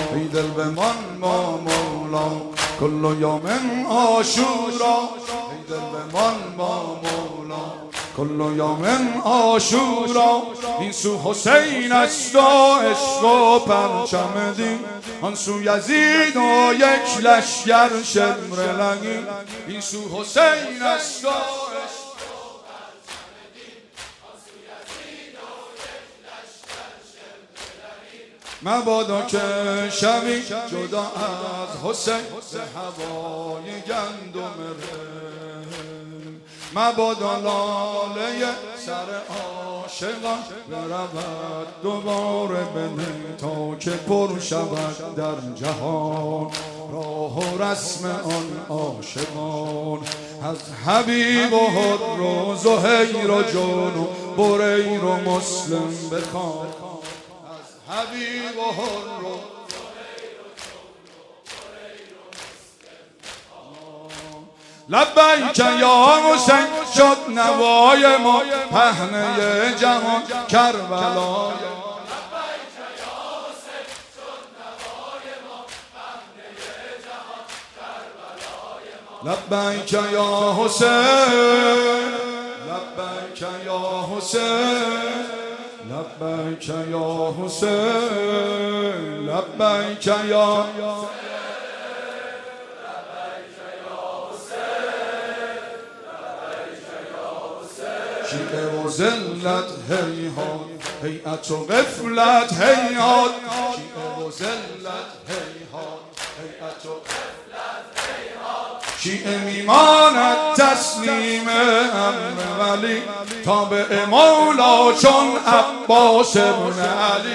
ای دل بمان با مولا کل یوم عاشورا ای دل بمان با مولا کل یوم عاشورا این سو حسین است و عشق و پرچم دین آن سو یزید و یک لشگر شمر لگین این سو حسین است و مبادا که شوی جدا از حسین به هوای گندم رن مبادا لاله سر عاشقان برود دوباره بنه تا که پر شود در جهان راه و رسم آن عاشقان از حبیب و حر و زهیر و جون و بریر و مسلم بخوان حبیب و حر و لبیک یا حسین شد نوای ما پهنه جهان کربلای لبیک یا حسین لبیک یا حسین لبیک یا حسین لبیک یا شیعه و ذلت هیهات هیئت و غفلت هیهات شیعه و ذلت هیهات هیئت و غفلت هیهات شیعه میماند تسلیم امر ولی تابع مولا چون عباس ابن علی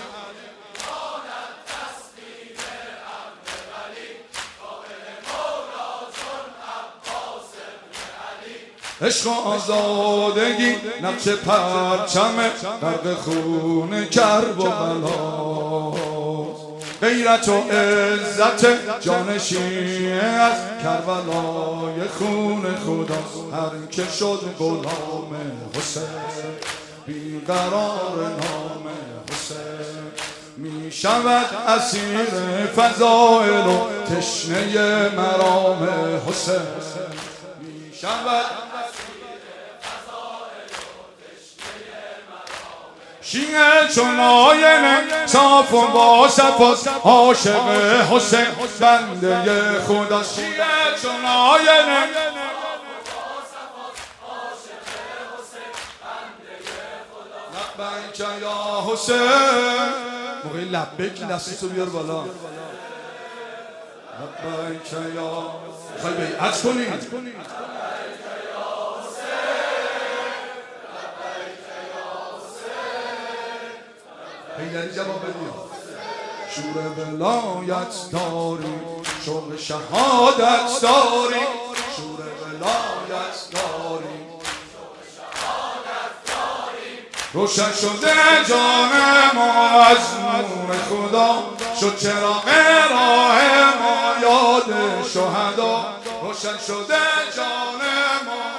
عشق و آزادگی نقش پرچم غرق خون کرب و بلاست غیرت و عزت جان شیعه از کربلای خون خداست هر که شد غلام حسین بیقرار نام حسین می شود اسیر فضائل و تشنه مرام حسین می شود شیعه چون آینه صاف و با صفاست عاشق حسین بنده خدا شیعه چون آینه لبیک یا حسین موقعی لبیک دستیتو بیار بالا لبیک یا خواهی بیعت کنید پیدری جواب بدیم شور ولایت داری شوق شهادت داری شور ولایت داری شوق شهادت داری روشن شده جان ما از نور خدا شد چراغ راه ما یاد شهدا روشن شده جان ما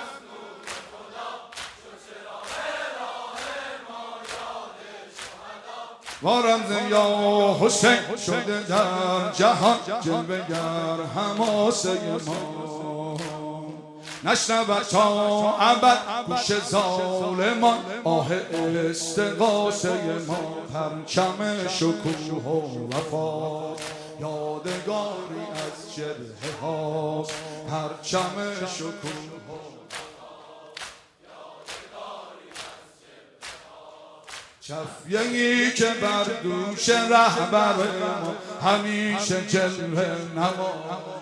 و رمز یا حسین شده در جهان جلوه‌گر حماسه ما نشنود تا ابد گوش ظالمان آه استغاثه ما پرچم شکوه و وفا یادگاری از جبهه ها پرچم شکوه چفیه‌ای که بر دوش رهبر ما همیشه جلوه نما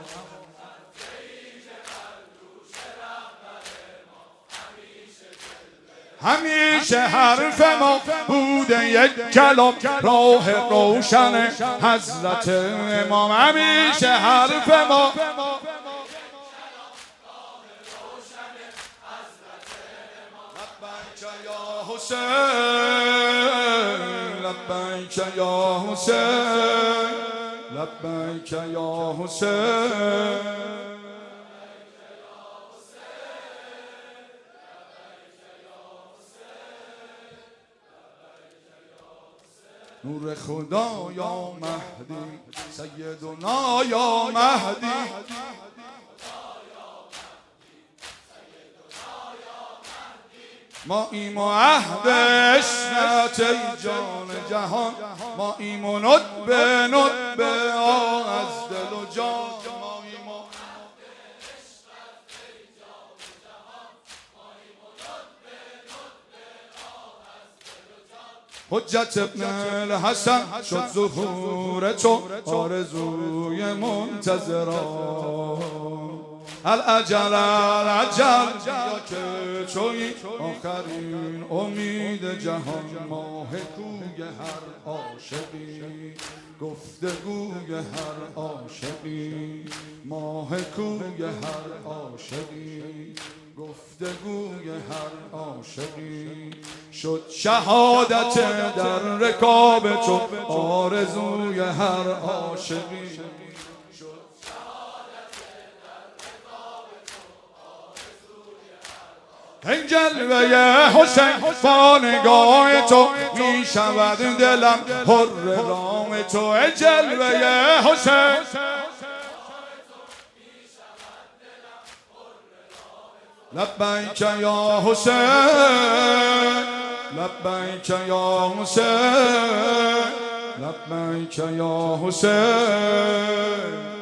همیشه حرف ما بوده یک کلام راه روشن حضرت امام همیشه حرف ما یا حسین لبیک یا حسین لبیک یا حسین نور خدا یا مهدی سیدنا یا مهدی ما ایم و عهد عشقت ای جان جهان ما ایم و ندبه ندبه از دل و جان ما ایم و حجت ابن الحسن شد ظهور تو آرزوی منتظران العجل العجل یا که توی آخرین امید جهان ماه کوی هر عاشقی گفتگوی هر عاشقی ماه کوی هر عاشقی گفتگوی هر عاشقی شد شهادت در رکاب تو آرزوی هر عاشقی ای جلوه حسین با نگاه تو می شود دلم پر رام تو ای جلوه حسین لبیک یا حسین لبیک یا حسین لبیک یا حسین